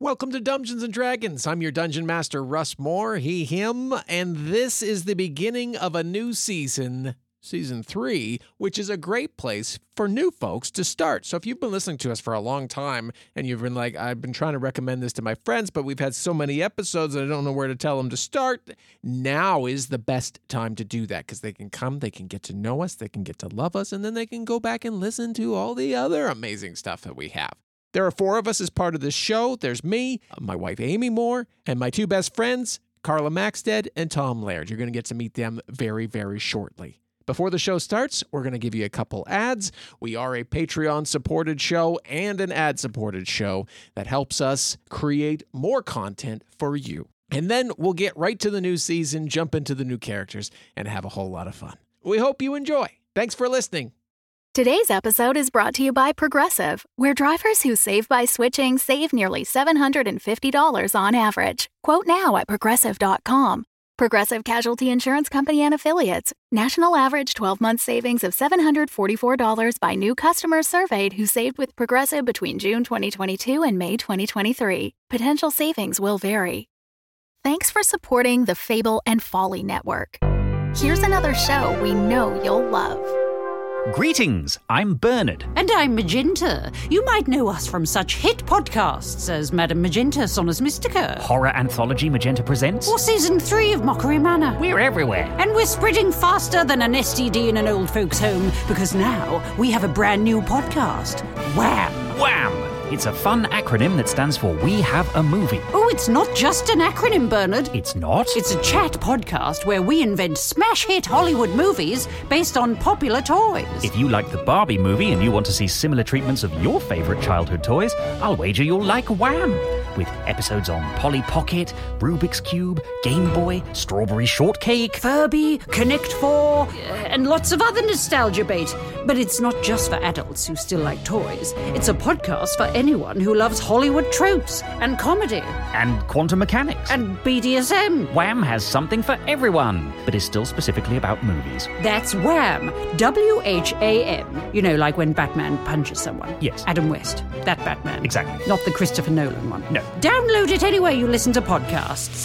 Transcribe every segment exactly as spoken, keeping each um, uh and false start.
Welcome to Dungeons and Dragons. I'm your Dungeon Master, Russ Moore, he, him, and this is the beginning of a new season, Season three, which is a great place for new folks to start. So if you've been listening to us for a long time and you've been like, I've been trying to recommend this to my friends, but we've had so many episodes and I don't know where to tell them to start, now is the best time to do that because they can come, they can get to know us, they can get to love us, and then they can go back and listen to all the other amazing stuff that we have. There are four of us as part of this show. There's me, my wife Amy Moore, and my two best friends, Carla Maxted and Tom Laird. You're going to get to meet them very, very shortly. Before the show starts, we're going to give you a couple ads. We are a Patreon-supported show and an ad-supported show that helps us create more content for you. And then we'll get right to the new season, jump into the new characters, and have a whole lot of fun. We hope you enjoy. Thanks for listening. Today's episode is brought to you by Progressive, where drivers who save by switching save nearly seven hundred fifty dollars on average. Quote now at Progressive dot com. Progressive Casualty Insurance Company and Affiliates. National average twelve-month savings of seven hundred forty-four dollars by new customers surveyed who saved with Progressive between June twenty twenty-two and May twenty twenty-three. Potential savings will vary. Thanks for supporting the Fable and Folly Network. Here's another show we know you'll love. Greetings, I'm Bernard. And I'm Magenta. You might know us from such hit podcasts as Madame Magenta Sonus Mystica. Horror Anthology Magenta Presents. Or Season three of Mockery Manor. We're everywhere. And we're spreading faster than an S T D in an old folks' home because now we have a brand new podcast. Wham! Wham! It's a fun acronym that stands for We Have a Movie. Oh, it's not just an acronym, Bernard. It's not? It's a chat podcast where we invent smash hit Hollywood movies based on popular toys. If you like the Barbie movie and you want to see similar treatments of your favourite childhood toys, I'll wager you'll like Wham! With episodes on Polly Pocket, Rubik's Cube, Game Boy, Strawberry Shortcake, Furby, Connect Four, and lots of other nostalgia bait. But it's not just for adults who still like toys. It's a podcast for anyone who loves Hollywood tropes and comedy. And quantum mechanics. And B D S M. Wham has something for everyone, but is still specifically about movies. That's Wham! W H A M. You know, like when Batman punches someone. Yes. Adam West. That Batman. Exactly. Not the Christopher Nolan one. No. Download it anywhere you listen to podcasts.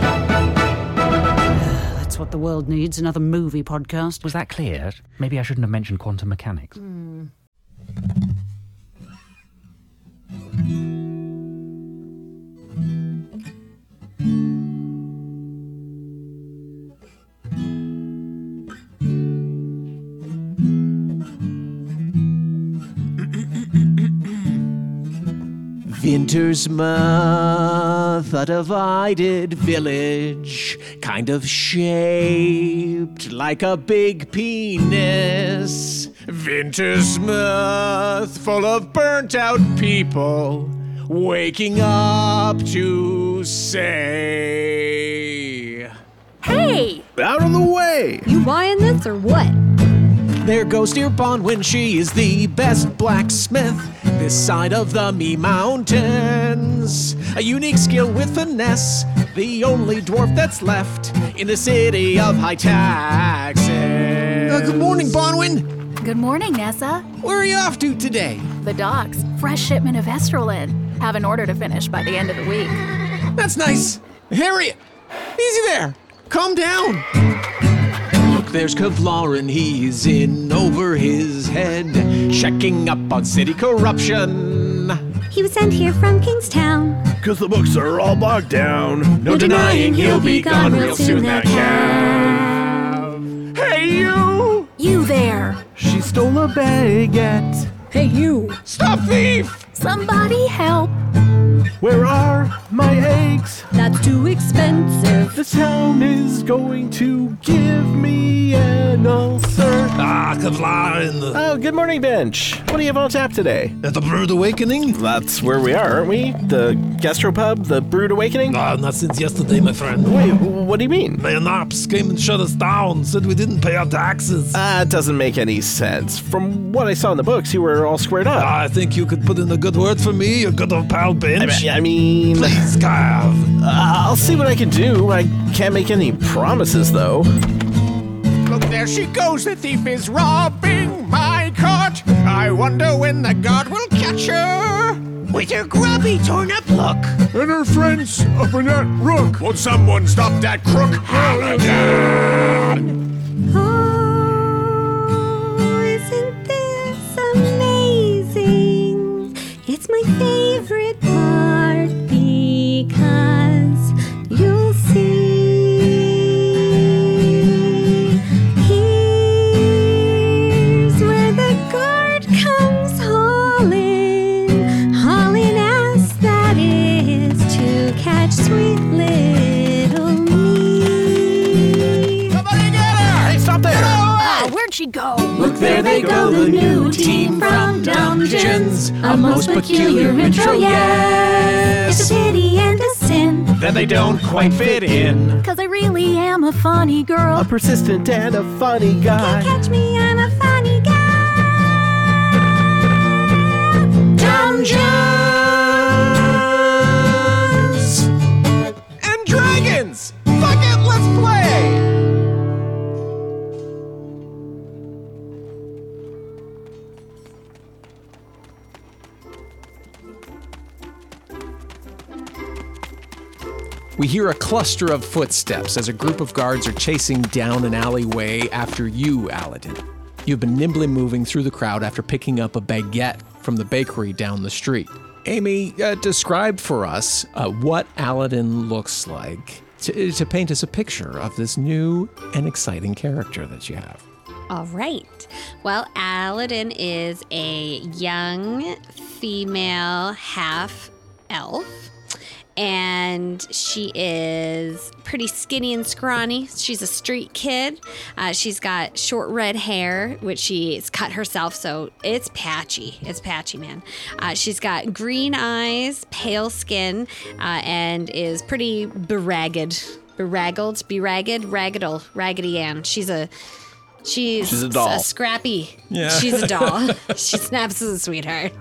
That's what the world needs, another movie podcast. Was that clear? Maybe I shouldn't have mentioned quantum mechanics. Mm. Wintersmouth, a divided village, kind of shaped like a big penis. Wintersmouth, full of burnt-out people, waking up to say, "Hey! Out of the way! You buying this or what?" There goes dear Bonwin, she is the best blacksmith this side of the Me Mountains. A unique skill with finesse, the only dwarf that's left in the city of high taxes. Uh, good morning, Bonwin. Good morning, Nessa. Where are you off to today? The docks. Fresh shipment of Estrelin. Have an order to finish by the end of the week. That's nice. Harriet, easy there. Calm down. There's Kevlar and he's in over his head, checking up on city corruption. He was sent here from Kingstown, Cause the books are all bogged down. No denying he'll be gone real soon, that Cav. Hey, you! You there! She stole a baguette. Hey, you! Stop thief! Somebody help! Where are my eggs? That's too expensive. The town is going to give me an ulcer. Ah, Kevlar in the... Oh, good morning, Bench. What do you have on tap today? At the Brood Awakening? That's where we are, aren't we? The gastropub, the Brood Awakening? Ah, not since yesterday, my friend. Wait, what do you mean? Mayor Knops came and shut us down, said we didn't pay our taxes. That uh, doesn't make any sense. From what I saw in the books, you were all squared up. Ah, I think you could put in a good word for me, your good old pal Bench. I mean... I mean Please, Cav. Uh, I'll see what I can do. I can't make any promises, though. Look, there she goes. The thief is robbing my cart. I wonder when the guard will catch her. with her grubby, torn-up look. And her friends up in that rook. Won't someone stop that crook? Aladdin! Oh, isn't this amazing? It's my favorite part because you'll see. Here's where the guard comes hauling, hauling ass that is to catch sweet little me. Somebody get her! Hey, stop there! Oh, where'd she go? Look, there they go, the new team from Dungeons. A most peculiar intro, yes. It's a pity and a sin, That they don't quite fit in. cause I really am a funny girl. A persistent and a funny Can't guy. catch me, I'm a funny guy. Dungeons and Dragons! Fuck it, let's play! We hear a cluster of footsteps as a group of guards are chasing down an alleyway after you, Aladdin. You've been nimbly moving through the crowd after picking up a baguette from the bakery down the street. Amy, uh, describe for us uh, what Aladdin looks like to, to paint us a picture of this new and exciting character that you have. All right. Well, Aladdin is a young female half elf. And she is pretty skinny and scrawny. She's a street kid. Uh, she's got short red hair, which she's cut herself, so it's patchy. It's patchy, man. Uh, she's got green eyes, pale skin, uh, and is pretty beragged. Beraggled, beragged, raggedle, Raggedy Ann. She's a she's, She's a doll. a scrappy. Yeah. She's a doll. She snaps as a sweetheart.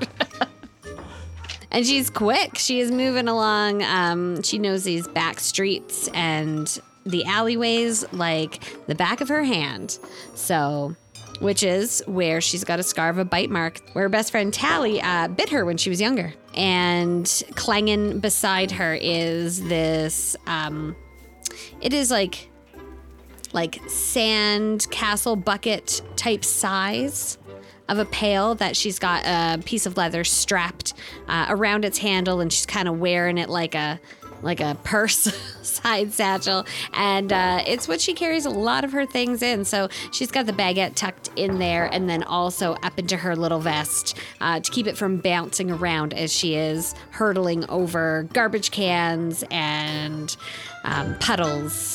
And she's quick. She is moving along. Um, she knows these back streets and the alleyways like the back of her hand. So, which is where she's got a scar of a bite mark where her best friend Tally uh, bit her when she was younger. And clanging beside her is this, um, it is like, like sand castle bucket type size of a pail that she's got a piece of leather strapped uh, around its handle, and she's kind of wearing it like a like a purse side satchel, and uh, it's what she carries a lot of her things in. So she's got the baguette tucked in there, and then also up into her little vest uh, to keep it from bouncing around as she is hurtling over garbage cans and um, puddles.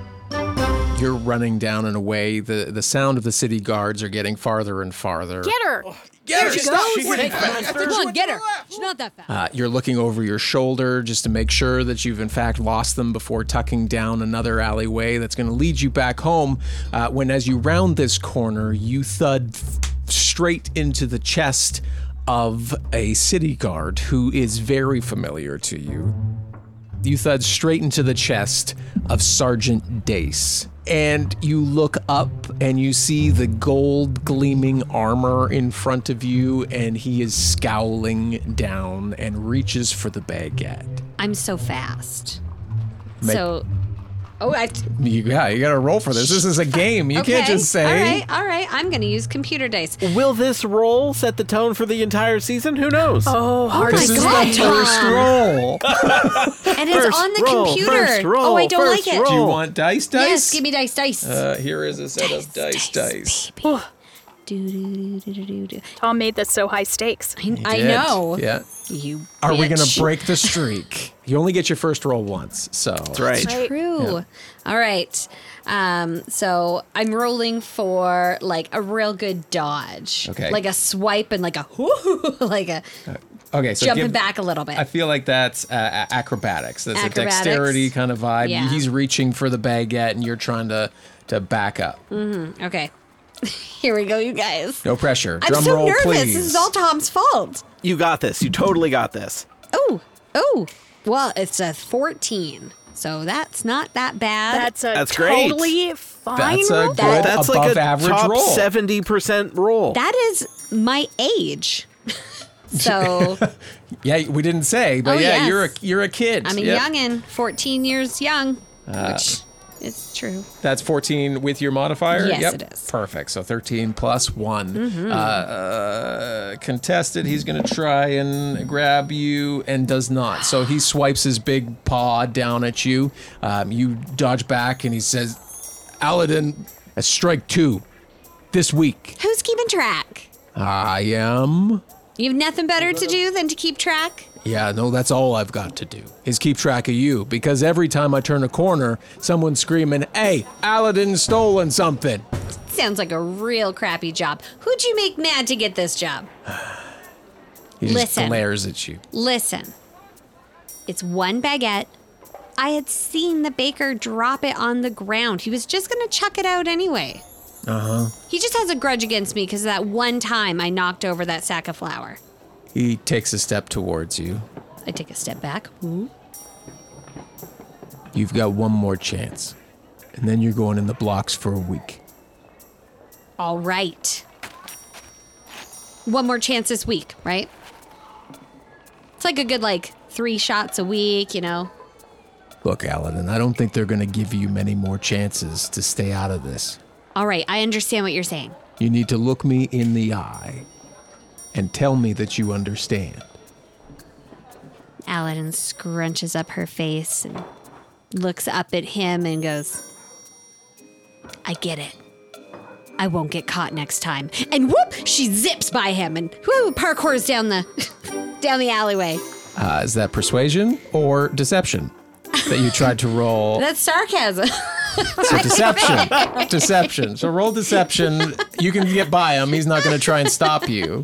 You're running down and away. The the sound of the city guards are getting farther and farther. Get her! Get her! She Stop! goes. She's getting faster. Come on, get her. She's not that fast. Uh, you're looking over your shoulder just to make sure that you've in fact lost them before tucking down another alleyway that's going to lead you back home. Uh, when as you round this corner, you thud f- straight into the chest of a city guard who is very familiar to you. You thud straight into the chest of Sergeant Dace. And you look up and you see the gold gleaming armor in front of you, and he is scowling down and reaches for the baguette. I'm so fast. Make- so, oh, I. You, yeah, you gotta roll for this. This is a game. You okay. can't just say. All right, all right. I'm gonna use computer dice. Will this roll set the tone for the entire season? Who knows? Oh, hard This my is God, the first Tom. roll. And it's First on the roll, computer. first roll, oh, I don't first like it. roll. Do you want dice dice? Yes, give me dice, dice. Uh, here is a set of dice dice. Do, do, do, do, do, do. Tom made this so high stakes. I, You I did. know. Yeah. You. Are we gonna bitch. break the streak? You only get your first roll once, so. That's right. It's true. All right. Um, so I'm rolling for like a real good dodge. Okay. Like a swipe and like a whoo, like a Okay, so jumping give- back a little bit. I feel like that's uh, a- acrobatics. That's Acrobatics. a dexterity kind of vibe. Yeah. He's reaching for the baguette, and you're trying to to back up. Okay. Here we go, you guys. No pressure. I'm Drum so roll, nervous. please. This is all Tom's fault. You got this. You totally got this. Oh, oh. Well, it's a fourteen. So that's not that bad. That's a That's great. totally fine That's a roll. good That's above like a average top roll. seventy percent roll. that is my age. So Yeah, we didn't say, but Oh, yeah, yes. you're a you're a kid. I'm a Yep. youngin', fourteen years young, Uh, which is true. That's fourteen with your modifier? Yes, Yep. it is. Perfect. So thirteen plus one. Mhm. Uh, uh, contested, he's going to try and grab you and does not. So he swipes his big paw down at you. Um, you dodge back and he says, Aladdin, a strike two this week. Who's keeping track? I am. You have nothing better to do than to keep track? Yeah, no, that's all I've got to do is keep track of you because every time I turn a corner, someone's screaming, hey, Aladdin's stolen something. Sounds like a real crappy job. Who'd you make mad to get this job? He just Listen. glares at you. Listen, it's one baguette. I had seen the baker drop it on the ground. He was just going to chuck it out anyway. Uh-huh. He just has a grudge against me because that one time I knocked over that sack of flour. He takes a step towards you. I take a step back. Ooh. You've got one more chance. And then you're going in the blocks for a week. All right. One more chance this week, right? It's like a good, like, three shots a week, you know? Look, Aladdin, I don't think they're going to give you many more chances to stay out of this. All right, I understand what you're saying. You need to look me in the eye and tell me that you understand. Aladdin scrunches up her face and looks up at him and goes, I get it. I won't get caught next time. And whoop, she zips by him and whoo, parkours down the down the alleyway. Uh, is that persuasion or deception that you tried to roll? That's sarcasm. So deception. Deception. So roll deception. You can get by him. He's not going to try and stop you.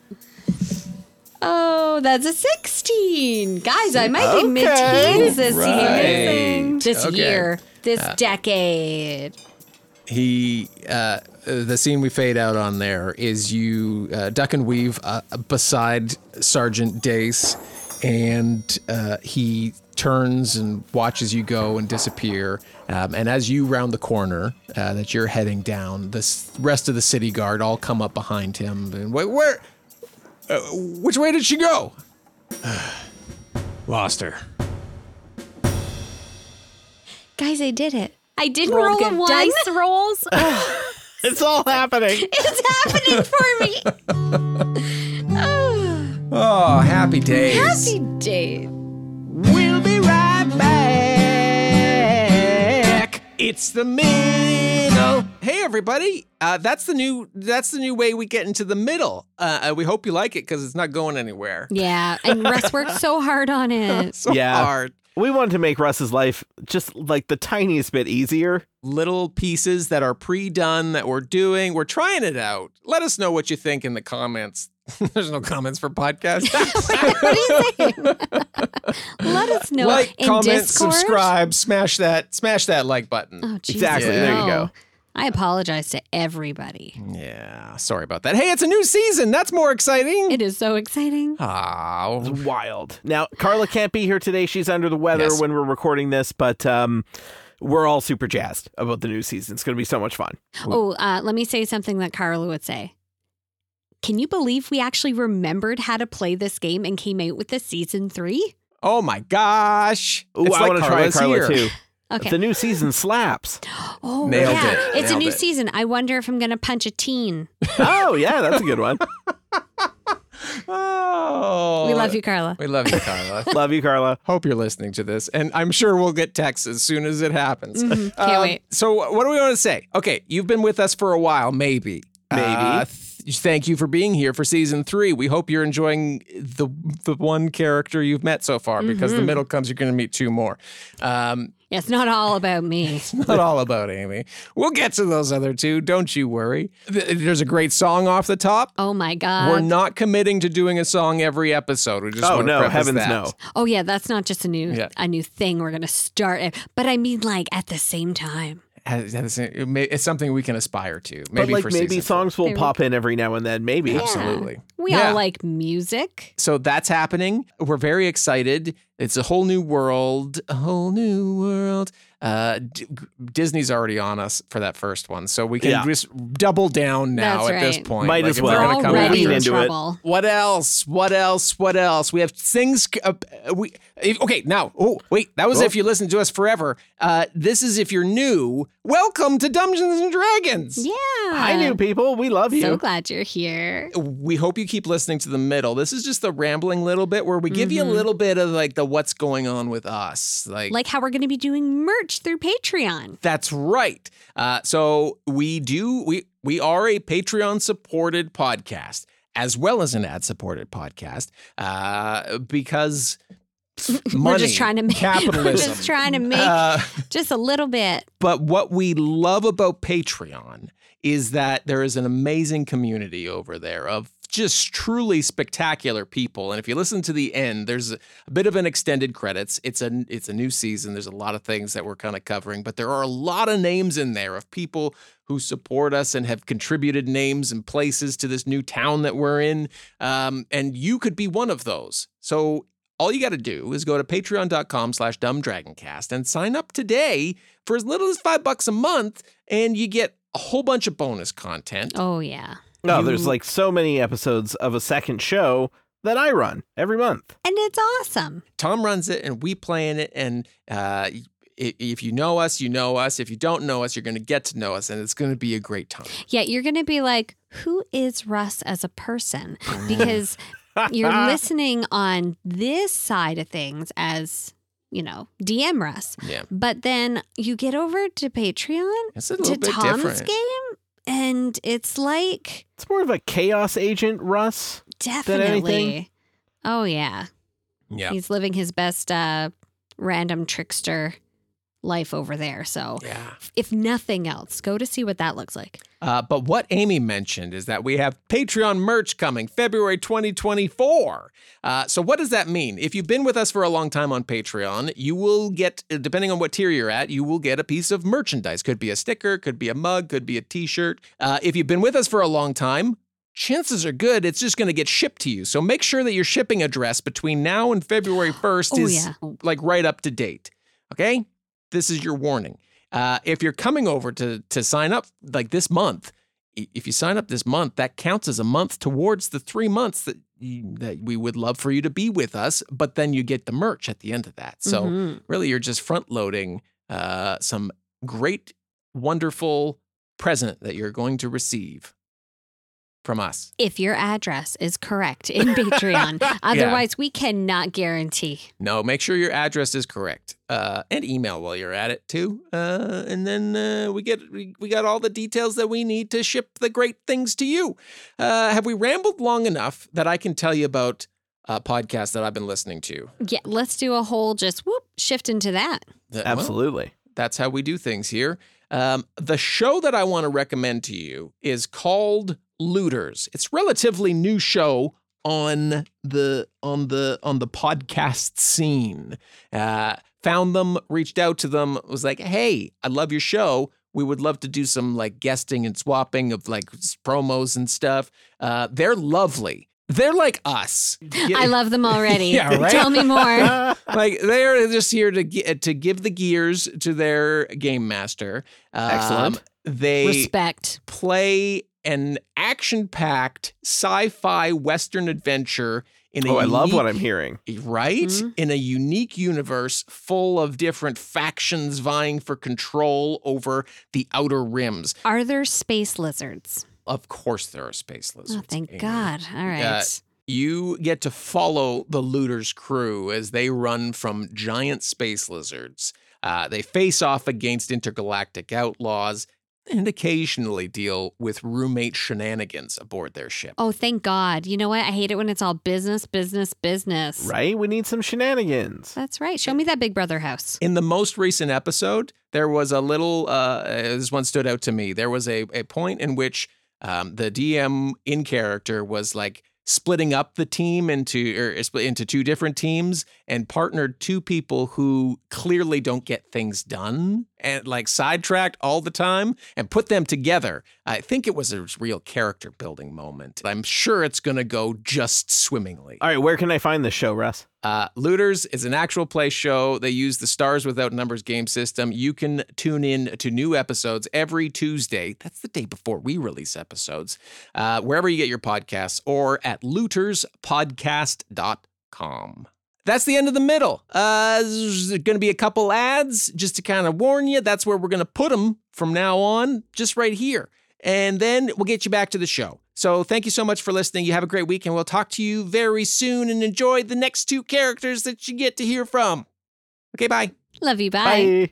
Oh, that's a sixteen. Guys, I might be Okay. mid-teens this Right. year. This Okay. year. This Uh, decade. He, uh, the scene we fade out on there is you uh, duck and weave uh, beside Sergeant Dace, and uh, he turns and watches you go and disappear. Um, and as you round the corner uh, that you're heading down, the s- rest of the city guard all come up behind him. And wait, where? Uh, which way did she go? Lost her. Guys, I did it. I didn't Roll roll a good one. dice rolls. It's all happening. It's happening for me. Oh, Oh, happy days. happy days. We'll be right back. It's the middle. Hey, everybody. Uh, that's the new. That's the new way we get into the middle. Uh, uh, we hope you like it because it's not going anywhere. Yeah, and Russ worked so hard on it. So Yeah. hard. We wanted to make Russ's life just like the tiniest bit easier. Little pieces that are pre-done that we're doing. We're trying it out. Let us know what you think in the comments. There's no comments for podcasts. What are you saying? Let us know. Like, in comment, Discord? subscribe, smash that, smash that like button. Oh, Jesus, Exactly, there you no. go. I apologize to everybody. Yeah, sorry about that. Hey, it's a new season. That's more exciting. It is so exciting. Oh, It's wild. Now, Carla can't be here today. She's under the weather Yes. when we're recording this, but um, we're all super jazzed about the new season. It's going to be so much fun. Oh, uh, let me say something that Carla would say. Can you believe we actually remembered how to play this game and came out with the season three? oh my gosh. Ooh, It's I like want to try Carla's Carla here. too. Okay. The new season slaps. Oh, Nailed yeah. it. It's Nailed a new it. season. I wonder if I'm going to punch a teen. Oh, yeah, that's a good one. Oh. We love you, Carla. We love you, Carla. Love you, Carla. Hope you're listening to this, and I'm sure we'll get texts as soon as it happens. Mhm. Can't wait. So, what do we want to say? Okay, you've been with us for a while, maybe. Maybe. Uh, th- thank you for being here for season three. We hope you're enjoying the the one character you've met so far, because the Mhm. middle comes, you're going to meet two more. Um, Yeah, it's not all about me. not all about Amy. We'll get to those other two. Don't you worry. Th- There's a great song off the top. Oh, my God. We're not committing to doing a song every episode. We just Oh, want to no, preface heavens that. no. Oh, yeah, that's not just a new Yeah. a new thing we're going to start. It. But I mean, like, at the same time. Has- has- it may- It's something we can aspire to. Maybe But like for maybe season songs will Maybe. pop in every now and then. Maybe. four. Absolutely. We Yeah. all like music. So that's happening. We're very excited. It's a whole new world, a whole new world. Uh, D- Disney's already on us for that first one, so we can Yeah. just double down now That's at this right. point. Might Like, as if well. we're We're gonna come already lean in into it. trouble. What else? What else? What else? We have things. Uh, we if- okay now. Oh wait, that was Oh. if you listen to us forever. Uh, this is if you're new. Welcome to Dungeons and Dragons. Yeah. Hi, new people. We love you. So glad you're here. We hope you keep listening to the middle. This is just the rambling little bit where we give you a little bit of like the what's going on with us. Like, Like how we're going to be doing merch through Patreon. that's right. Uh, so we do. We we are a Patreon supported podcast as well as an ad supported podcast uh, because. Money, we're just trying to make capitalism. We're just trying to make Uh, just a little bit. But what we love about Patreon is that there is an amazing community over there of just truly spectacular people. And if you listen to the end, there's a bit of an extended credits. It's a it's a new season. There's a lot of things that we're kind of covering, but there are a lot of names in there of people who support us and have contributed names and places to this new town that we're in. Um, and you could be one of those. So all you got to do is go to patreon.com slash dumbdragoncast and sign up today for as little as five bucks a month, and you get a whole bunch of bonus content. Oh, yeah. No, You- there's like so many episodes of a second show that I run every month. And it's awesome. Tom runs it, and we play in it, and uh, i- if you know us, you know us. If you don't know us, you're going to get to know us, and it's going to be a great time. Yeah, you're going to be like, who is Russ as a person? Because you're listening on this side of things as, you know, D M Russ. Yeah. But then you get over to Patreon It's a to little bit Tom's different. game, and it's like, It's more of a chaos agent, Russ. definitely. anything? Oh, yeah. Yeah. He's living his best uh, random trickster life over there. So Yeah. if nothing else, go to see what that looks like. Uh, but what Amy mentioned is that we have Patreon merch coming February twenty twenty-four. Uh, so what does that mean? If you've been with us for a long time on Patreon, you will get, depending on what tier you're at, you will get a piece of merchandise. Could be a sticker, could be a mug, could be a t-shirt. Uh, if you've been with us for a long time, chances are good it's just going to get shipped to you. So make sure that your shipping address between now and February first Oh, is yeah. like right up to date. Okay? This is your warning. Uh, if you're coming over to to sign up like this month, i- if you sign up this month, that counts as a month towards the three months that you, that we would love for you to be with us. But then you get the merch at the end of that. So Mhm. really, you're just front loading uh, some great, wonderful present that you're going to receive from us. If your address is correct in Patreon. Otherwise, we cannot guarantee. No, make sure your address is correct, uh, and email while you're at it too. Uh, and then uh, we get we, we got all the details that we need to ship the great things to you. Uh, have we rambled long enough that I can tell you about a podcast that I've been listening to? Yeah, let's do a whole just whoop shift into that. That- well, Absolutely. that's how we do things here. Um, the show that I want to recommend to you is called Looters. It's a relatively new show on the on the on the podcast scene. Uh, found them, reached out to them, was like, "Hey, I love your show. We would love to do some like guesting and swapping of like s- promos and stuff." Uh, they're lovely. They're like us. I love them already. Yeah, right? Tell me more. Like they're just here to gi- to give the gears to their game master. Um, Excellent. They Respect. play an action-packed sci-fi western adventure in a Oh, I love what I'm unique- hearing. Right? Mhm. In a unique universe full of different factions vying for control over the outer rims. Are there space lizards? Of course there are space lizards. Oh, thank Amy. God. All right. Uh, You get to follow the Looters crew as they run from giant space lizards. Uh, they face off against intergalactic outlaws and occasionally deal with roommate shenanigans aboard their ship. Oh, thank God. You know what? I hate it when it's all business, business, business. Right? We need some shenanigans. That's right. Show me that Big Brother house. In the most recent episode, there was a little, uh, this one stood out to me. There was a, a point in which um, the D M in character was like, splitting up the team into or split into two different teams and partnered two people who clearly don't get things done and like sidetracked all the time and put them together. I think it was a real character building moment. I'm sure it's going to go just swimmingly. All right, where can I find this show, Russ? Uh, Looters is an actual play show. They use the Stars Without Numbers game system. You can tune in to new episodes every Tuesday. That's the day before we release episodes. Uh, wherever you get your podcasts or at looters podcast dot com. That's the end of the middle. Uh, there's going to be a couple ads just to kind of warn you. That's where we're going to put them from now on, just right here. And then we'll get you back to the show. So thank you so much for listening. You have a great week, and we'll talk to you very soon, and enjoy the next two characters that you get to hear from. Okay, bye. Love you. Bye. Bye.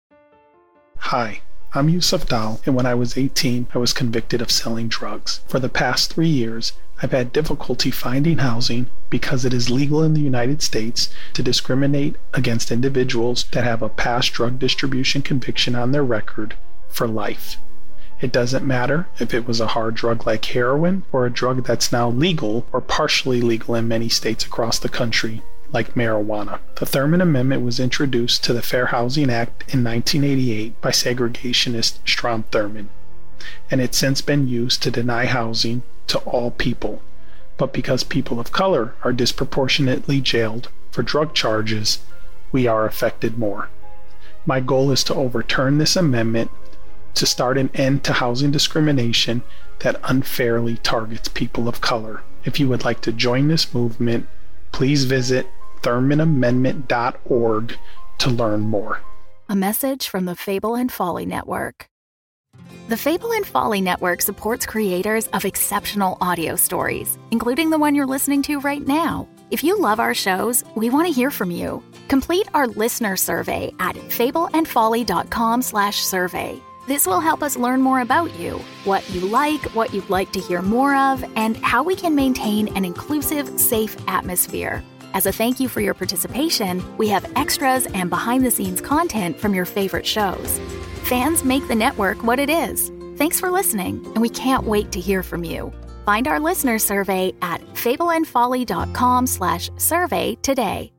Hi, I'm Yusuf Dal, and when I was eighteen, I was convicted of selling drugs. For the past three years, I've had difficulty finding housing because it is legal in the United States to discriminate against individuals that have a past drug distribution conviction on their record for life. It doesn't matter if it was a hard drug like heroin or a drug that's now legal or partially legal in many states across the country, like marijuana. The Thurman Amendment was introduced to the Fair Housing Act in nineteen eighty-eight by segregationist Strom Thurmond, and it's since been used to deny housing to all people. But because people of color are disproportionately jailed for drug charges, we are affected more. My goal is to overturn this amendment to start an end to housing discrimination that unfairly targets people of color. If you would like to join this movement, please visit thurman amendment dot org to learn more. A message from the Fable and Folly Network. The Fable and Folly Network supports creators of exceptional audio stories, including the one you're listening to right now. If you love our shows, we want to hear from you. Complete our listener survey at fable and folly dot com slash survey. This will help us learn more about you, what you like, what you'd like to hear more of, and how we can maintain an inclusive, safe atmosphere. As a thank you for your participation, we have extras and behind-the-scenes content from your favorite shows. Fans make the network what it is. Thanks for listening, and we can't wait to hear from you. Find our listener survey at fable and folly dot com slash survey today.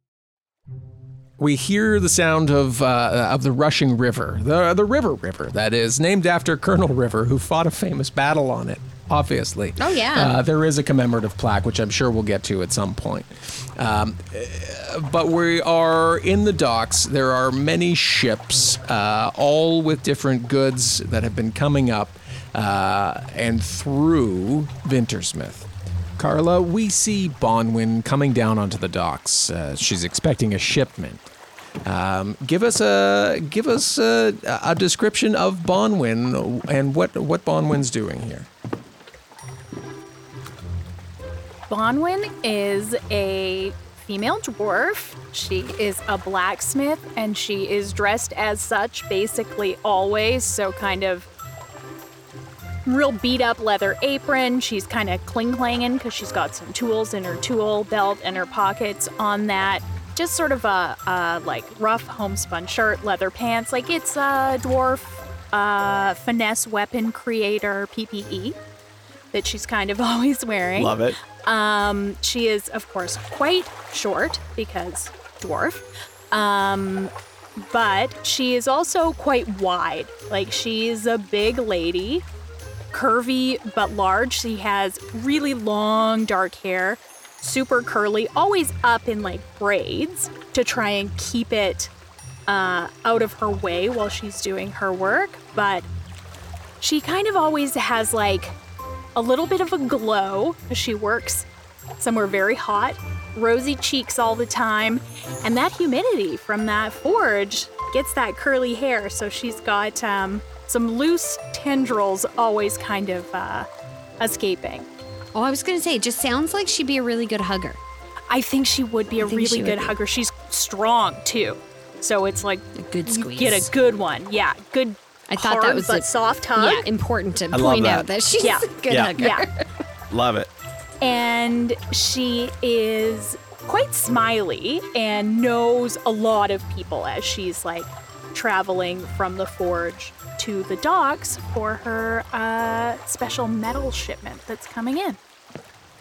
We hear the sound of uh, of the rushing river, the the River River, that is, named after Colonel River, who fought a famous battle on it, obviously. Oh, yeah. Uh, there is a commemorative plaque, which I'm sure we'll get to at some point. Um, but we are in the docks. There are many ships, uh, all with different goods that have been coming up uh, and through Vintersmith. Carla, we see Bonwyn coming down onto the docks. Uh, she's expecting a shipment. Um, give us a give us a, a description of Bonwyn and what what Bonwyn's doing here. Bonwyn is a female dwarf. She is a blacksmith, and she is dressed as such basically always. So kind of real beat up leather apron. She's kind of cling-clanging because she's got some tools in her tool belt and her pockets on that. Just sort of a, a like rough homespun shirt, leather pants. Like it's a dwarf uh, finesse weapon creator P P E that she's kind of always wearing. Love it. Um, she is, of course, quite short because dwarf. Um, but she is also quite wide. Like she's a big lady. Curvy but large. She has really long dark hair, super curly, always up in like braids to try and keep it uh, out of her way while she's doing her work. But she kind of always has like a little bit of a glow as she works somewhere very hot, rosy cheeks all the time, and that humidity from that forge gets that curly hair. So she's got um, some loose tendrils always kind of uh, escaping. Oh, I was going to say, it just sounds like she'd be a really good hugger. I think she would be a really good be. hugger. She's strong, too. So it's like a good squeeze. Get a good one. Yeah, good I thought hard that was but a, soft hug. Yeah, important to I point that. out that she's yeah. a good yeah. hugger. Yeah. Love it. And she is quite smiley and knows a lot of people as she's like traveling from the forge to the docks for her uh, special metal shipment that's coming in.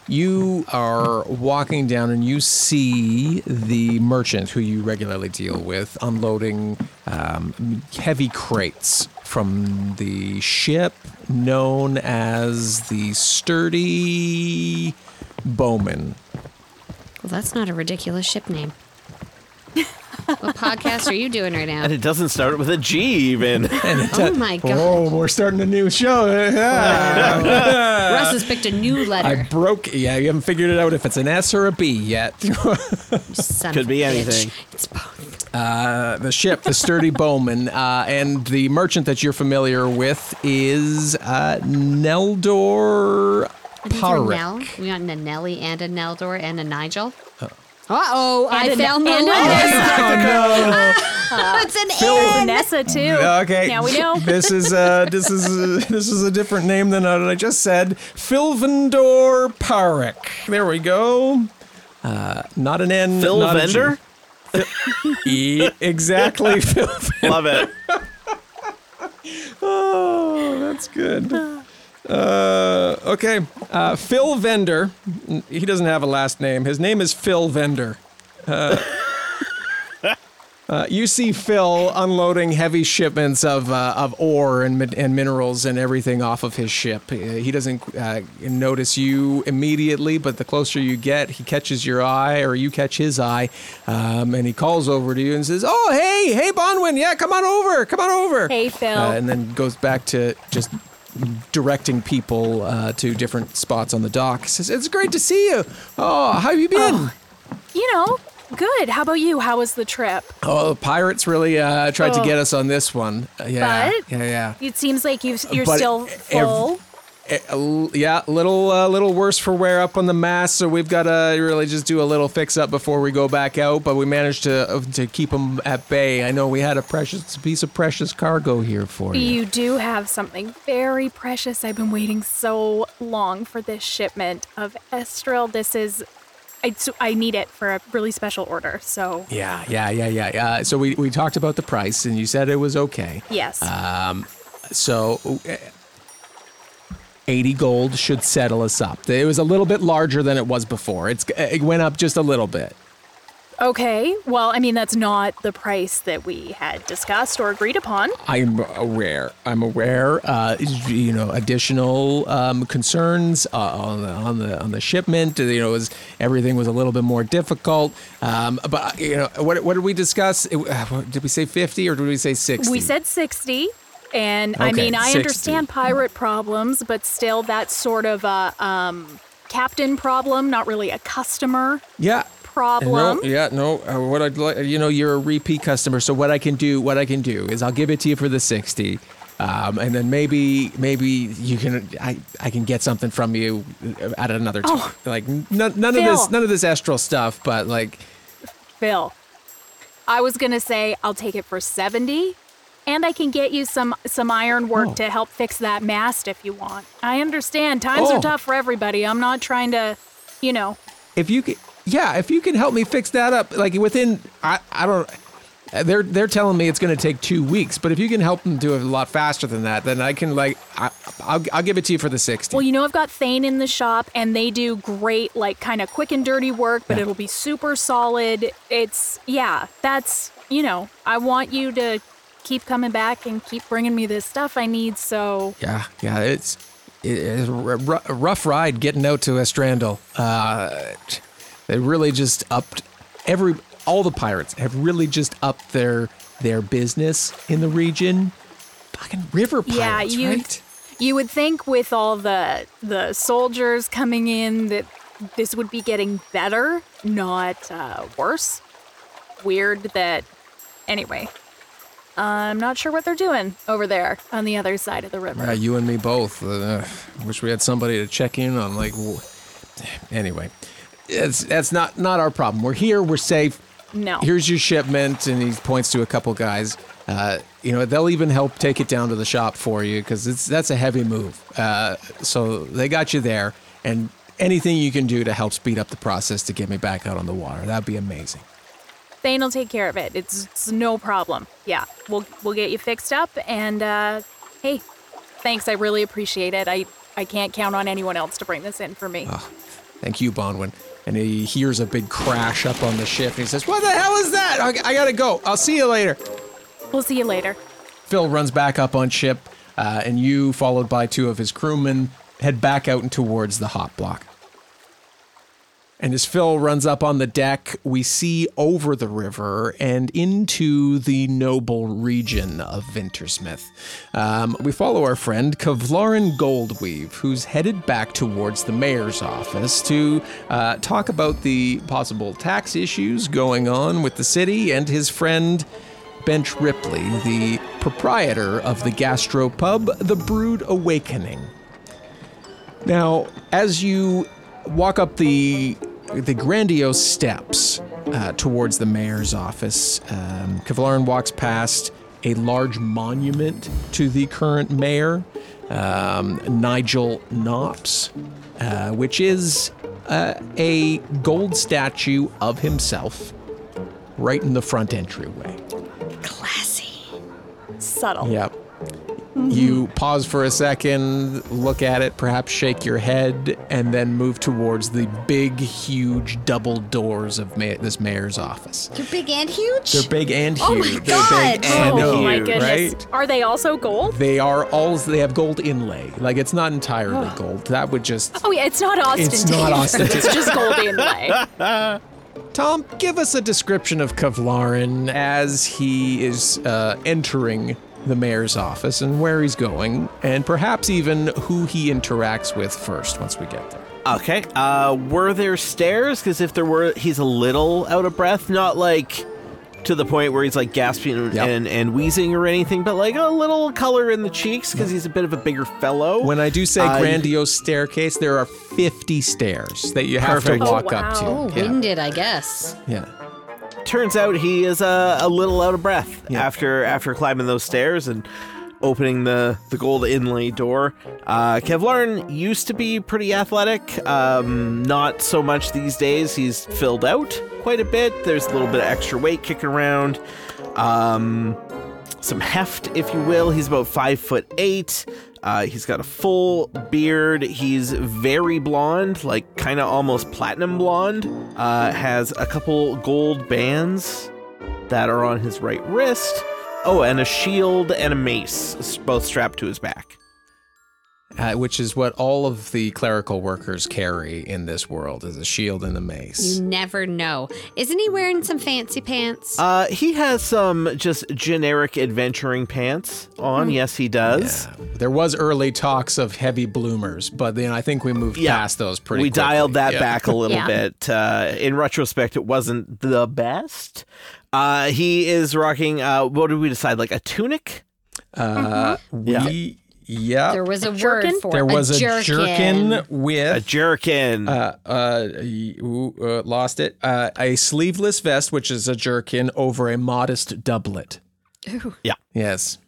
you are walking down and you see the merchant who you regularly deal with unloading um, heavy crates from the ship known as the Sturdy Bowman. Well, that's not a ridiculous ship name. What podcast are you doing right now? And it doesn't start with a G even. Oh my god. Oh, we're starting a new show. Russ has picked a new letter. I broke. Yeah, you haven't figured it out if it's an S or a B yet. Son Could of be a bitch. anything. It's both. Uh, the ship, the Sturdy Bowman, uh, and the merchant that you're familiar with is uh, Neldor I think it's a Parrick. Nell. We got a Nelly and a Neldor and a Nigel. Uh-oh, I And a- found the and a letter. Oh, It's an Phil N. Vanessa too. no. Okay. Now we know. This is uh, this is uh, this is a different name than what I just said. Philvendor Parrick. There we go. Uh, not an N. Phil not a G. Vendor? E- exactly, Phil. Love it. Oh, that's good. Uh, okay, uh, Phil Vendor. He doesn't have a last name. His name is Phil Vendor. Uh, uh, you see Phil unloading heavy shipments of uh, of ore and min- and minerals and everything off of his ship. Uh, He doesn't uh, notice you immediately, but the closer you get, he catches your eye, or you catch his eye, um, and he calls over to you and says, "Oh, hey, hey, Bonwin, yeah, come on over, come on over." Hey, Phil. Uh, and then goes back to just directing people uh, to different spots on the dock. He says, "It's great to see you. Oh, how have you been?" Oh, you know, good. How about you? How was the trip? Oh, the pirates really uh, tried to Oh. get us on this one. Uh, yeah, But yeah, yeah. It seems like you've, you're But still ev- full. A- a l- yeah, a little, uh, little worse for wear up on the mast, so we've got to really just do a little fix up before we go back out. But we managed to uh, to keep them at bay. I know we had a precious piece of precious cargo here for you. You do have something very precious. I've been waiting so long for this shipment of Estrel. This is, I, I need it for a really special order. So Yeah, yeah, yeah, yeah. yeah. So we, we talked about the price, and you said it was okay. yes, Um, so uh, eighty gold should settle us up. It was a little bit larger than it was before. It's it went up just a little bit. okay. Well, I mean that's not the price that we had discussed or agreed upon. I'm aware. I'm aware. Uh, you know, additional um, concerns uh, on the on the on the shipment. You know, was everything was a little bit more difficult. Um, but you know, what what did we discuss? It, uh, did we say fifty or did we say sixty? We said sixty. And I Okay, mean, I sixty. understand pirate problems, but still, that's sort of a um, captain problem, not really a customer yeah. problem. No, yeah, no. Uh, what I'd like, you know, you're a repeat customer, so what I can do, what I can do is I'll give it to you for the sixty, um, and then maybe, maybe you can, I, I can get something from you at another time. Oh, like n- none of Phil. this, none of this astral stuff, but like, Phil, I was gonna say I'll take it for seventy, and I can get you some some iron work Oh. to help fix that mast if you want. I understand times Oh. are tough for everybody. I'm not trying to, you know. if you can, yeah, if you can help me fix that up, like within, I, I don't. They're they're telling me it's going to take two weeks, but if you can help them do it a lot faster than that, then I can like I, I'll I'll give it to you for the sixty. Well, you know, I've got Thane in the shop, and they do great, like, kind of quick and dirty work, but Yeah. it'll be super solid. It's, yeah, that's, you know, I want you to keep coming back and keep bringing me this stuff I need, so. Yeah, yeah, it's it's a r- a rough ride getting out to Estrandel. Uh, they really just upped every all the pirates have really just upped their their business in the region. Fucking river pirates, Yeah, you right? you would think with all the the soldiers coming in that this would be getting better, not uh, worse. Weird that. Anyway, I'm not sure what they're doing over there on the other side of the river. Yeah, you and me both. Uh, wish we had somebody to check in on. Like, w- anyway, it's that's not not our problem. We're here. We're safe. No. Here's your shipment, and he points to a couple guys. Uh, you know, they'll even help take it down to the shop for you because it's that's a heavy move. Uh, so they got you there, and anything you can do to help speed up the process to get me back out on the water, that'd be amazing. Thane will take care of it. It's, it's no problem. Yeah, we'll we'll get you fixed up. And uh, hey, thanks. I really appreciate it. I I can't count on anyone else to bring this in for me. Thank you, Bonwin. And he hears a big crash up on the ship, and he says, what the hell is that? I, I gotta go. I'll see you later. We'll see you later. Phil runs back up on ship, uh, and you, followed by two of his crewmen, head back out and towards the hot block. And as Phil runs up on the deck, we see over the river and into the noble region of Vintersmith. Um, we follow our friend Kevlarin Goldweave, who's headed back towards the mayor's office to uh, talk about the possible tax issues going on with the city, and his friend Bench Ripley, the proprietor of the gastropub, The Brood Awakening. Now, as you walk up the the grandiose steps uh, towards the mayor's office, um, Kevlarin walks past a large monument to the current mayor, um, Nigel Knops, uh, which is uh, a gold statue of himself right in the front entryway. Classy. Subtle. Yep. You pause for a second, look at it, perhaps shake your head, and then move towards the big, huge double doors of ma- this mayor's office. They're big and huge? They're big and Oh huge. my They're God. big and Oh huge, my goodness. right? Are they also gold? They are all, they have gold inlay. Like, it's not entirely gold. That would just... Oh yeah, it's not ostentatious. It's not ostentatious. It's just gold inlay. Tom, give us a description of Kevlarin as he is uh, entering the mayor's office and where he's going, and perhaps even who he interacts with first once we get there. Okay. Uh, were there stairs? Because if there were, he's a little out of breath. Not like to the point where he's like gasping Yep. and, and wheezing or anything, but like a little color in the cheeks because he's a bit of a bigger fellow. When I do say Uh, grandiose staircase, there are fifty stairs that you have Perfect. to walk Oh, up to. wow. Oh, Yeah. winded, I guess. Yeah. Turns out he is uh, a little out of breath Yeah. after after climbing those stairs and opening the, the gold inlay door. Uh, Kevlarin used to be pretty athletic, um, not so much these days. He's filled out quite a bit. There's a little bit of extra weight kicking around. Um, some heft, if you will. He's about five foot eight. Uh, he's got a full beard. He's very blonde, like kind of almost platinum blonde. Uh, has a couple gold bands that are on his right wrist. Oh, and a shield and a mace, both strapped to his back. Uh, which is what all of the clerical workers carry in this world, is a shield and a mace. You never know. Isn't he wearing some fancy pants? Uh, he has some just generic adventuring pants on. Yes, he does. Yeah. There was early talks of heavy bloomers, but then I think we moved Yeah. past those pretty We quickly. dialed that Yeah. back a little Yeah. bit. Uh, in retrospect, it wasn't the best. Uh, he is rocking, uh, what did we decide, like a tunic? Uh, we, yeah. there was a, A word jerkin? for There it. was a jerkin. jerkin with... A jerkin. Uh, uh, y- ooh, uh, lost it. Uh, a sleeveless vest, which is a jerkin, over a modest doublet. Ooh, yeah. Yes.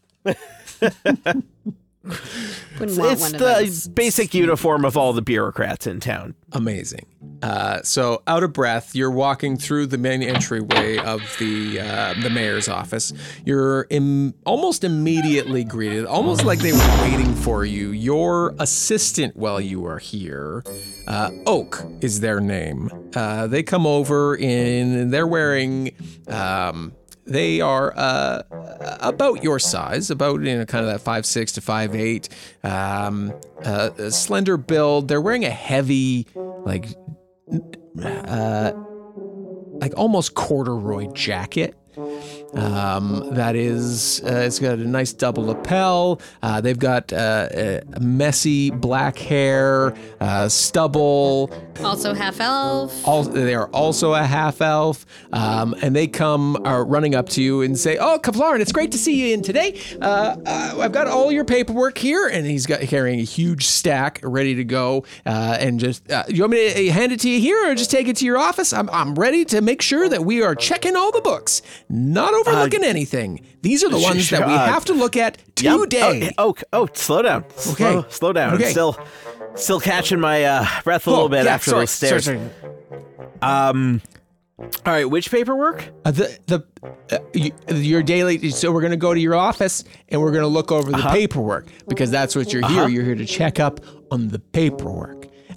wouldn't want It's one of the those. basic uniform of all the bureaucrats in town. Amazing. Uh, so, out of breath, you're walking through the main entryway of the uh, the mayor's office. You're Im- almost immediately greeted, almost like they were waiting for you. Your assistant, while you are here, uh, Oak is their name. Uh, they come over in, they're wearing. Um, They are uh, about your size, about you know, kind of that five six to five eight, um, uh, a slender build. They're wearing a heavy, like, uh, like almost corduroy jacket. Um, that is, uh, it's got a nice double lapel. Uh, they've got uh, a messy black hair, uh, stubble. Also half elf. All, they are also a half elf, um, and they come uh, running up to you and say, "Oh, Kevlarin, it's great to see you in today. Uh, uh, I've got all your paperwork here," and he's got carrying a huge stack ready to go. Uh, and just, uh, you want me to hand it to you here, or just take it to your office? I'm I'm ready to make sure that we are checking all the books, not overlooking uh, anything. These are the ones sure, that we uh, have to look at today. Yep. Oh, oh, oh, slow down. Okay. Slow, slow down. Okay. I'm still, still catching my uh, breath a Oh, little bit yeah, after sorry, those stairs. sorry, sorry. Um, all right, which paperwork? Uh, the the uh, you, your daily. So we're gonna go to your office and we're gonna look over the Uh-huh. paperwork because that's what you're here. Uh-huh. You're here to check up on the paperwork.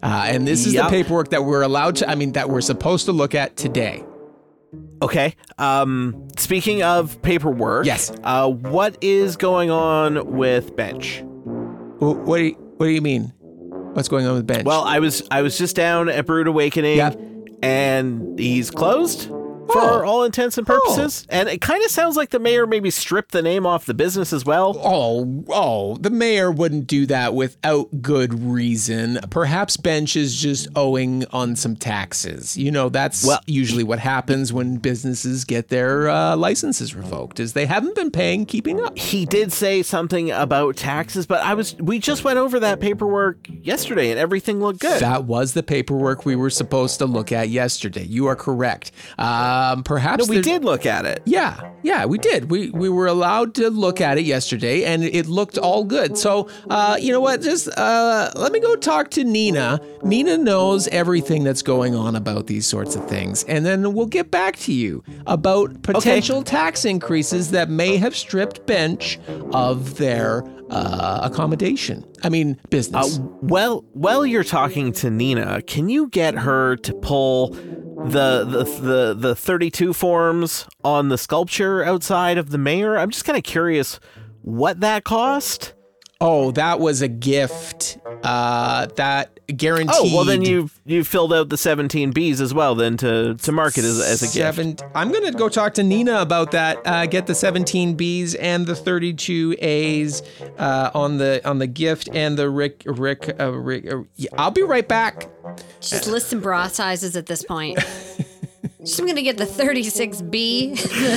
Uh, and this is Yep. the paperwork that we're allowed to, I mean, that we're supposed to look at today. Okay. Um, speaking of paperwork, Yes. Uh, what is going on with Bench? Wh- What do you, what do you mean? What's going on with Bench? Well, I was I was just down at Brood Awakening, Yep. and he's closed for Oh. all intents and purposes. And it kind of sounds like the mayor maybe stripped the name off the business as well. Oh, oh, the mayor wouldn't do that without good reason. Perhaps Bench is just owing on some taxes. You know, that's Well, usually what happens when businesses get their uh, licenses revoked, is they haven't been paying, keeping up. He did say something about taxes, but I was we just went over that paperwork yesterday, and everything looked good. That was the paperwork we were supposed to look at yesterday. You are correct. Um, perhaps no, we there- did look at it. Yeah, yeah, we did. We we were allowed to look at it yesterday, and it looked all good. So, uh, you know what? Just uh, let me go talk to Nina. Nina knows everything that's going on about these sorts of things, and then we'll get back to you about potential tax increases that may have stripped Bench of their uh, accommodation. I mean, business. Uh, well, while you're talking to Nina, can you get her to pull the the the, the thirty-two forms on the sculpture outside of the mayor? I'm just kind of curious what that cost. Oh, that was a gift. Uh, that guaranteed. Oh, well then you've you filled out the seventeen Bs as well then to to mark it as, as a Seven, gift. I'm going to go talk to Nina about that. Uh, get the seventeen Bs and the thirty-two As uh, on the on the gift and the Rick Rick uh, Rick. Uh, yeah, I'll be right back. Just list some bra sizes at this point. Just I'm gonna get the thirty-six B.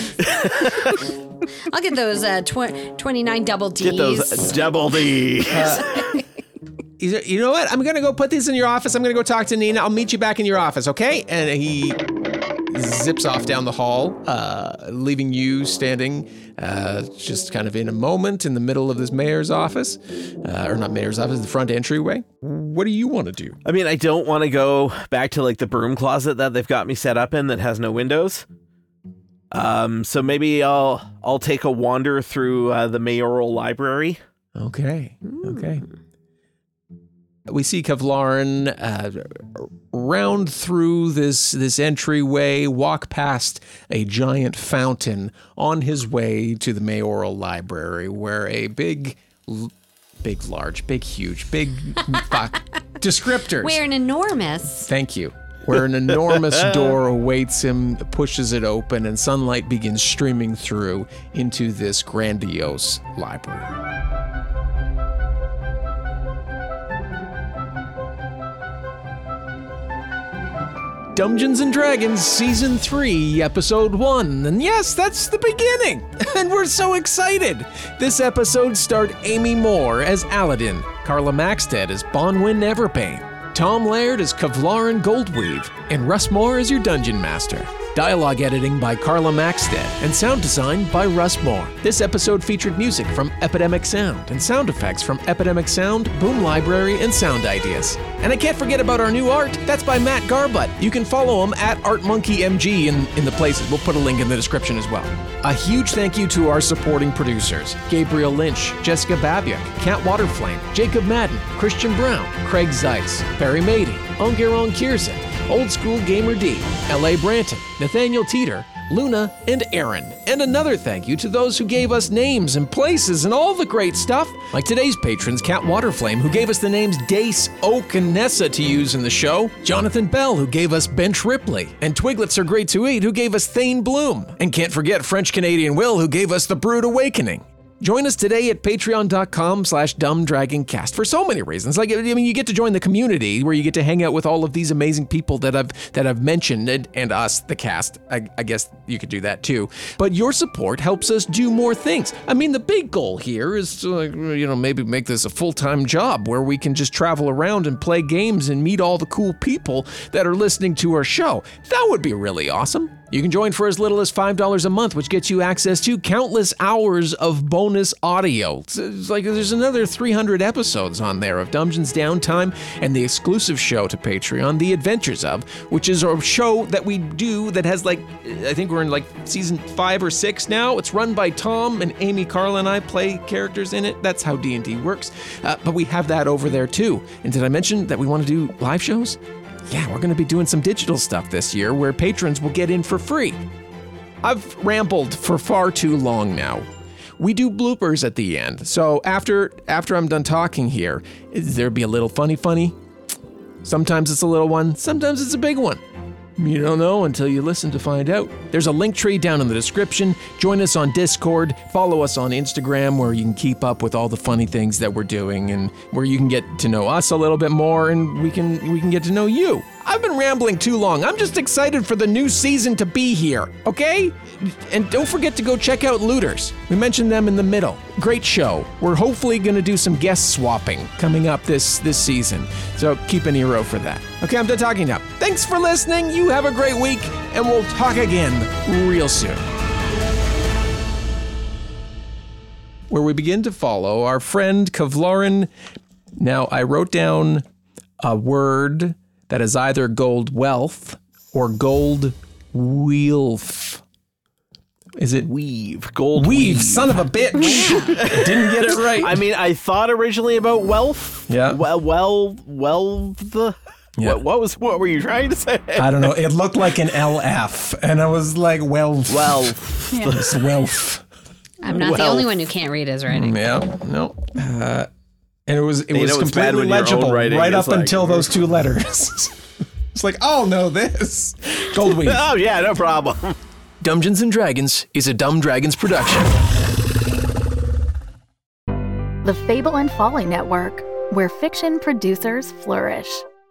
I'll get those uh, tw- twenty-nine double Ds. Get those double Ds. You you know what? I'm going to go put these in your office. I'm going to go talk to Nina. I'll meet you back in your office, okay? And he zips off down the hall, uh, leaving you standing uh, just kind of in a moment in the middle of this mayor's office. Uh, or not mayor's office, the front entryway. What do you want to do? I mean, I don't want to go back to like the broom closet that they've got me set up in that has no windows. Um, so maybe I'll I'll take a wander through uh, the mayoral library. Okay, okay. We see Kevlarin uh, round through this this entryway, walk past a giant fountain on his way to the mayoral library, where a big, l- big, large, big, huge, big, fuck, descriptors. We're an enormous. Thank you. Where an enormous door awaits him, pushes it open, and sunlight begins streaming through into this grandiose library. Dungeons and Dragons Season three, Episode one. And yes, that's the beginning. And we're so excited. This episode starred Amy Moore as Aladdin, Carla Maxted as Bonwyn Everbane, Tom Laird as Kevlarin Goldweave, and Russ Moore as your Dungeon Master. Dialogue editing by Carla Maxted and sound design by Russ Moore. This episode featured music from Epidemic Sound and sound effects from Epidemic Sound, Boom Library, and Sound Ideas. And I can't forget about our new art. That's by Matt Garbutt. You can follow him at ArtMonkeyMG in, in the places. We'll put a link in the description as well. A huge thank you to our supporting producers, Gabriel Lynch, Jessica Babiak, Kat Waterflame, Jacob Madden, Christian Brown, Craig Zeiss, Barry Mady, Ongeron Kiersen, Old School Gamer D, L A Branton, Nathaniel Teeter, Luna, and Aaron. And another thank you to those who gave us names and places and all the great stuff, like today's patrons, Kat Waterflame, who gave us the names Dace, Oak, and Nessa to use in the show, Jonathan Bell, who gave us Bench Ripley, and Twiglets Are Great to Eat, who gave us Thane Bloom, and can't forget French-Canadian Will, who gave us The Brood Awakening. Join us today at patreon.com slash dumbdragoncast for so many reasons. Like, I mean, you get to join the community where you get to hang out with all of these amazing people that I've that I've mentioned, and, and us, the cast. I, I guess you could do that too. But your support helps us do more things. I mean, the big goal here is to, like, you know, maybe make this a full-time job where we can just travel around and play games and meet all the cool people that are listening to our show. That would be really awesome. You can join for as little as five dollars a month, which gets you access to countless hours of bonus audio. It's, it's like there's another three hundred episodes on there of Dungeons Downtime and the exclusive show to Patreon, The Adventures of, which is a show that we do that has like, I think we're in like season five or six now. It's run by Tom and Amy Carl and I play characters in it. That's how D and D works. Uh, but we have that over there too. And did I mention that we want to do live shows? Yeah, we're going to be doing some digital stuff this year where patrons will get in for free. I've rambled for far too long now. We do bloopers at the end. So after after I'm done talking here, there'll be a little funny funny. Sometimes it's a little one, sometimes it's a big one. You don't know until you listen to find out. There's a link tree down in the description. Join us on Discord. Follow us on Instagram where you can keep up with all the funny things that we're doing and where you can get to know us a little bit more and we can we can get to know you. I've been rambling too long. I'm just excited for the new season to be here, okay? And don't forget to go check out Looters. We mentioned them in the middle. Great show. We're hopefully going to do some guest swapping coming up this, this season. So keep an ear out for that. Okay, I'm done talking now. Thanks for listening. You have a great week, and we'll talk again real soon. Where we begin to follow our friend Kevlarin. Now, I wrote down a word that is either gold wealth or gold wealth. Is it weave? Gold weave, weave. Son of a bitch. Didn't get it right. I mean, I thought originally about wealth. Yeah. Well, well, well, the. Yeah. What, what was? What were you trying to say? I don't know. It looked like an L F, and I was like, wealth. Wealth. Yeah. It's wealth. I'm not the Wealth. only one who can't read his writing. Yeah, no. Uh, and it was it You was know it's bad completely when your own legible writing right is up like- until those two letters. It's like, oh no, this gold weave. Oh yeah, no problem. Dungeons and Dragons is a Dumb Dragons production. The Fable and Folly Network, where fiction producers flourish.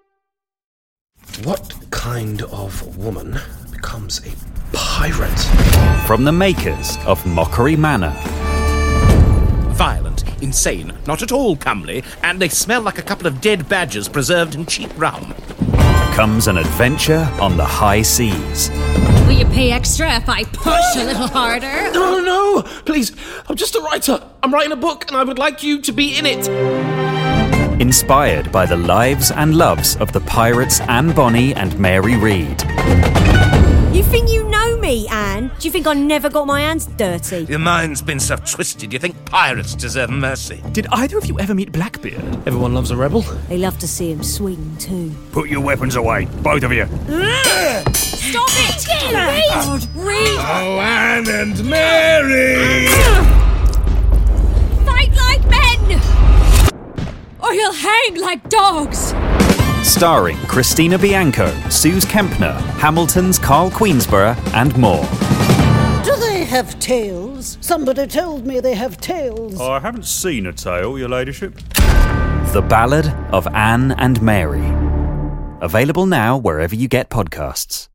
What kind of woman becomes a pirate? From the makers of Mockery Manor. Violent, insane, not at all comely, and they smell like a couple of dead badgers preserved in cheap rum. Comes an adventure on the high seas. Will you pay extra if I push a little harder? No, no, please. I'm just a writer. I'm writing a book and I would like you to be in it. Inspired by the lives and loves of the pirates Anne Bonny and Mary Read. You think you know me, Anne? Do you think I never got my hands dirty? Your mind's been so twisted, you think pirates deserve mercy. Did either of you ever meet Blackbeard? Everyone loves a rebel. They love to see him swing, too. Put your weapons away, both of you. Stop it! Read! Read! Oh, Anne and Mary! Fight like men! Or you'll hang like dogs! Starring Christina Bianco, Suze Kempner, Hamilton's Carl Queensborough, and more. Do they have tails? Somebody told me they have tails. I haven't seen a tail, your ladyship. The Ballad of Anne and Mary. Available now wherever you get podcasts.